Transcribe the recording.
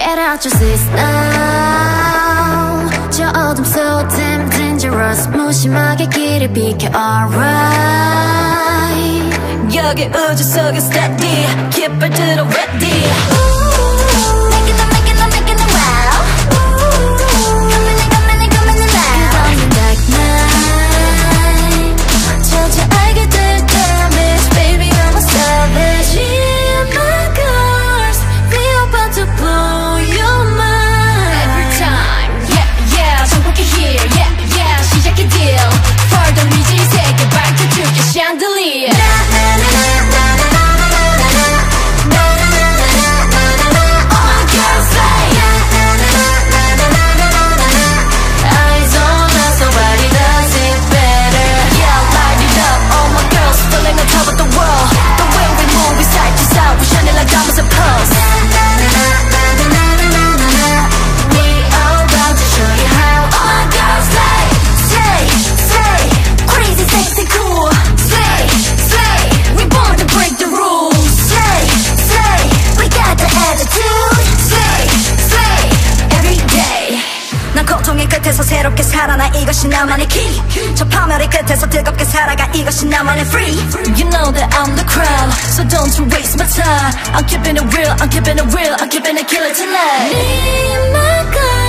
Get out your seats now. 저 어둠 so damn dangerous. 무심하게 길을 비켜 alright. 여기 우주 속에 steady. 깃발 들어 ready. Making it wow. Coming in now. Coming back night. 저저 알게 될 damage. Baby I'm a savage. Yeah my girls. We about to blow your mind. Every time. Yeah yeah. 정복해 here. Yeah yeah. 시작해 deal. Further 미지 세계 밝혀줄게 chandelier. 끝에서 새롭게 살아나 이것이 나만의 key. 저 파멸의 끝에서 뜨겁게 살아가 이것이 나만의 free. You know that I'm the crown, so don't you waste my time. I'm keeping it real, I'm keeping it real, I'm keeping it killer tonight. Be my girl.